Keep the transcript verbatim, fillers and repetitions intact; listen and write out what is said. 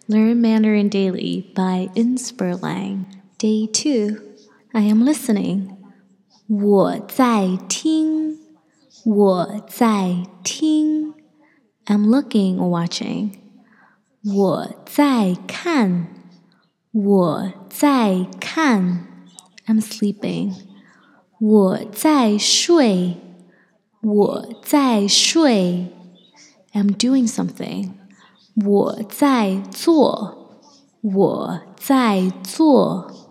Learn Mandarin Daily by Inspirlang. Day two. I am listening. 我在听我在听 I'm looking or watching. 我在看我在看 I'm sleeping. 我在睡我在睡 I'm doing something. 我在做我在做